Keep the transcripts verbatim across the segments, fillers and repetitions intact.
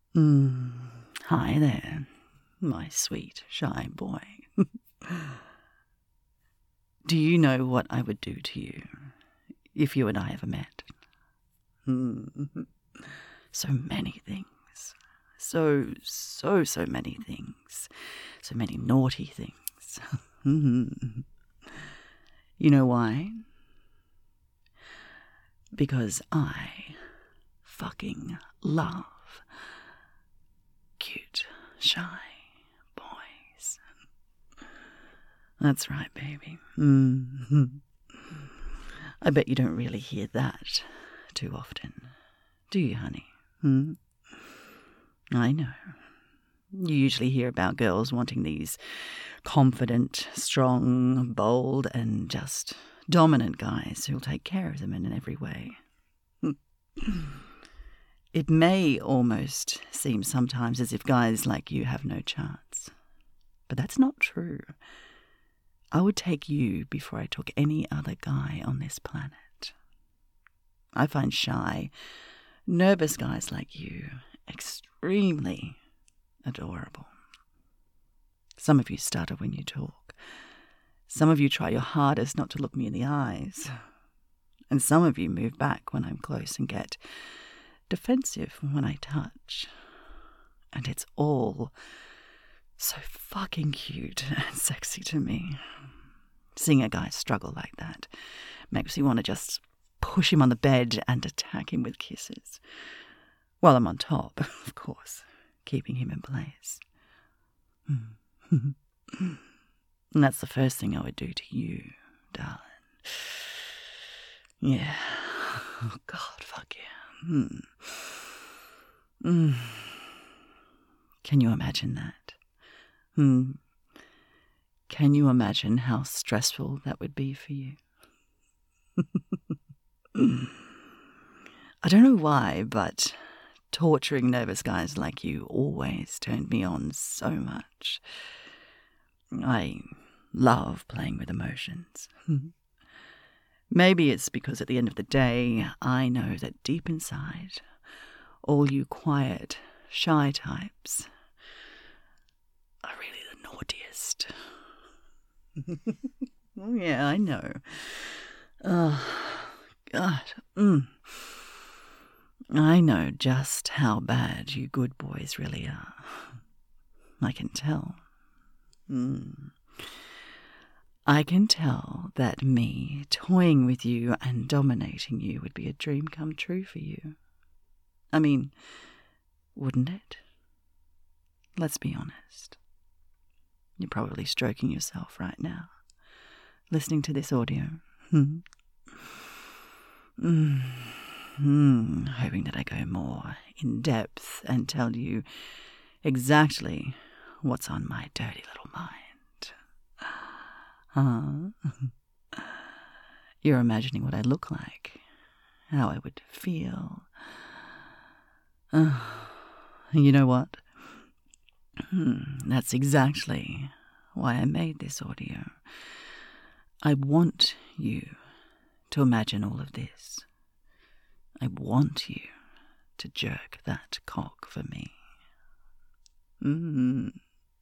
Mm. Hi there, my sweet, shy boy. Do you know what I would do to you if you and I ever met? Mm. So many things. So, so, so many things. So many naughty things. You know why? Because I fucking love cute, shy boys. That's right, baby. Mm-hmm. I bet you don't really hear that too often, do you, honey? Hmm? I know. You usually hear about girls wanting these confident, strong, bold, and just dominant guys who'll take care of them in every way. It may almost seem sometimes as if guys like you have no chance. But that's not true. I would take you before I took any other guy on this planet. I find shy, nervous guys like you extremely adorable. Some of you stutter when you talk. Some of you try your hardest not to look me in the eyes. And some of you move back when I'm close and get defensive when I touch. And it's all so fucking cute and sexy to me. Seeing a guy struggle like that makes me want to just push him on the bed and attack him with kisses. While I'm on top, of course, keeping him in place. And that's the first thing I would do to you, darling. Yeah. Oh, God, fuck yeah. Hmm. Mm. Can you imagine that? Hmm. Can you imagine how stressful that would be for you? I don't know why, but torturing nervous guys like you always turned me on so much. I love playing with emotions. Maybe it's because at the end of the day, I know that deep inside, all you quiet, shy types are really the naughtiest. Oh, yeah, I know. Oh, God. Mm. I know just how bad you good boys really are. I can tell. Mm. I can tell that me toying with you and dominating you would be a dream come true for you. I mean, wouldn't it? Let's be honest. You're probably stroking yourself right now, listening to this audio. Hmm. Mm. Mm. Hoping that I go more in depth and tell you exactly what's on my dirty little mind. Huh? You're imagining what I look like, how I would feel. Uh, you know what? That's exactly why I made this audio. I want you to imagine all of this. I want you to jerk that cock for me. Mm.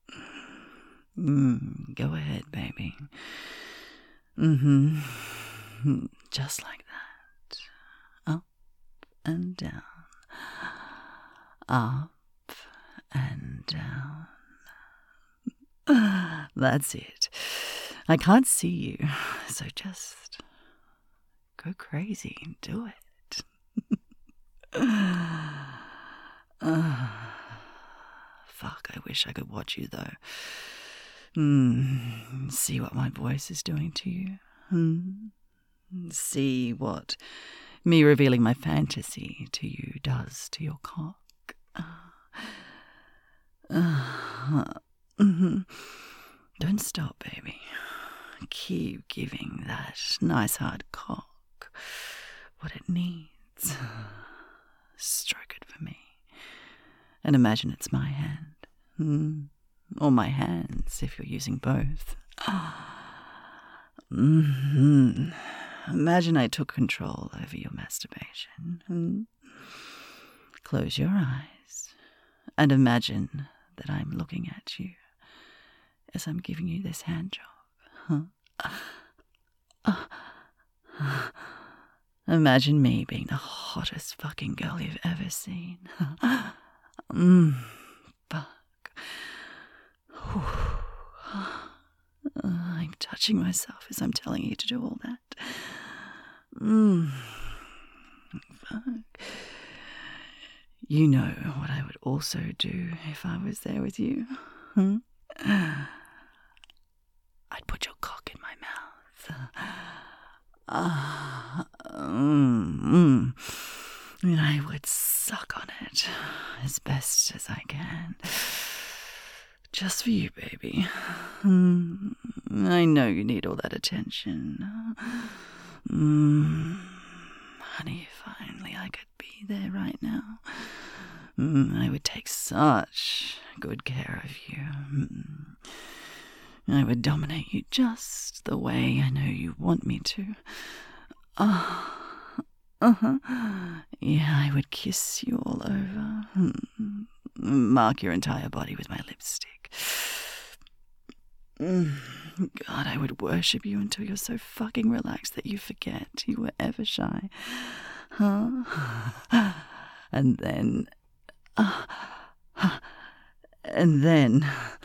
Mm. Go ahead, baby. Mm-hmm. Just like that. Up and down. Up and down. That's it. I can't see you, so just go crazy and do it. uh, fuck, I wish I could watch you, though. Mm, see what my voice is doing to you. Mm, see what me revealing my fantasy to you does to your cock. Uh, uh, mm-hmm. Don't stop, baby. Keep giving that nice hard cock what it needs. Stroke it for me. And imagine it's my hand. Mm. Or my hands, if you're using both. Mm-hmm. Imagine I took control over your masturbation. Mm. Close your eyes And imagine that I'm looking at you as I'm giving you this hand job. Huh? Imagine me being the hottest fucking girl you've ever seen. mm, fuck. I'm touching myself as I'm telling you to do all that. Mm, fuck. You know what I would also do if I was there with you. Hmm? I'd put your cock in my mouth. Uh, mm, mm. And I would suck on it as best as I can. Just for you, baby. Mm, I know you need all that attention. Mm, honey, if only I could be there right now. Mm, I would take such good care of you. Mm. I would dominate you just the way I know you want me to. Uh, uh-huh. Yeah, I would kiss you all over. Mm. Mark your entire body with my lipstick. Mm. God, I would worship you until you're so fucking relaxed that you forget you were ever shy. Huh? And then... Uh, and then...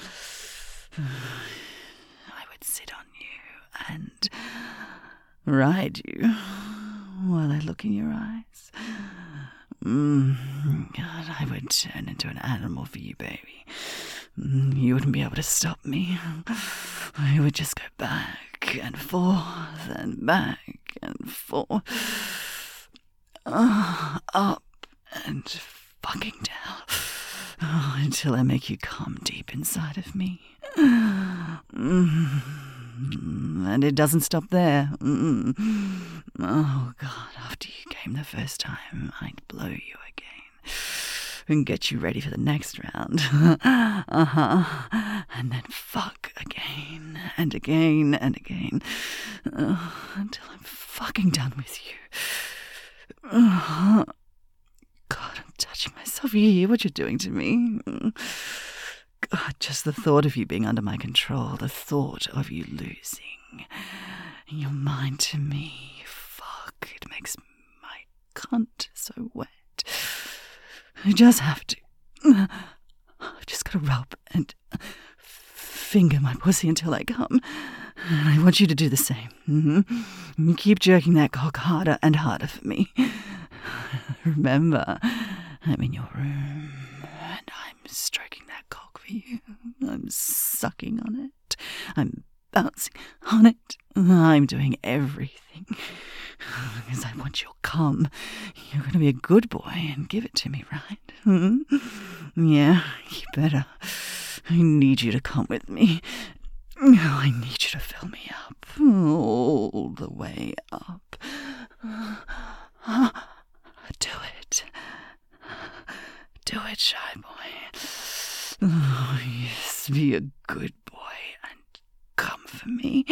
I would sit on you and ride you while I look in your eyes. Mm, God, I would turn into an animal for you, baby. You wouldn't be able to stop me. I would just go back and forth and back and forth. Uh, up and fucking down. Oh, until I make you come deep inside of me. Mm. And it doesn't stop there. Mm. Oh, God, after you came the first time, I'd blow you again and get you ready for the next round. Uh-huh. And then fuck again and again and again uh, until I'm fucking done with you. Uh, God, I'm touching myself. You hear what you're doing to me? God, just the thought of you being under my control, the thought of you losing your mind to me, fuck, it makes my cunt so wet. I just have to. I've just got to rub and finger my pussy until I come. And I want you to do the same. Mm-hmm. Keep jerking that cock harder and harder for me. Remember, I'm in your room and I'm stroking that cock for you. I'm sucking on it. I'm bouncing on it. I'm doing everything because I want your cum. You're going to be a good boy and give it to me, right? Hmm? Yeah, you better. I need you to come with me. I need you to fill me up all the way up. Do it. Do it, shy boy. Oh, yes, be a good boy and come for me.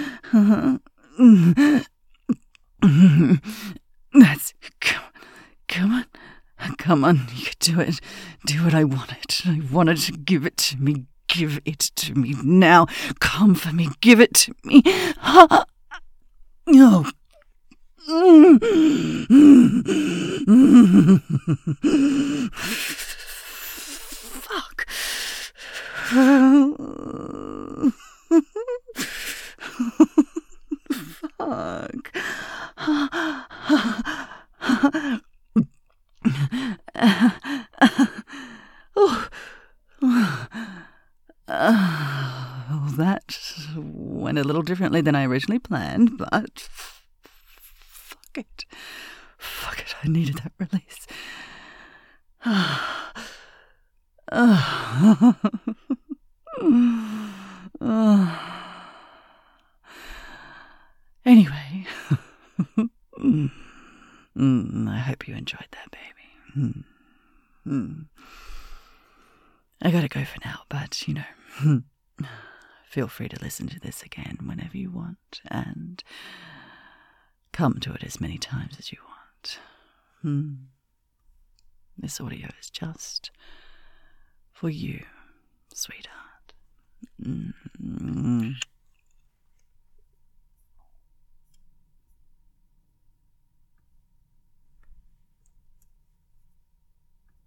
That's come on, come on, come on. You can do it. Do what I wanted. I wanted to give it to me. Give it to me now. Come for me. Give it to me. No. Fuck. Fuck. Oh. Uh, well, that went a little differently than I originally planned, but fuck it. Fuck it, I needed that release. Anyway, mm, I hope you enjoyed that, baby. Mm. Mm. I gotta go for now, but, you know, feel free to listen to this again whenever you want, and come to it as many times as you want. Hmm. This audio is just for you, sweetheart. Mm-hmm.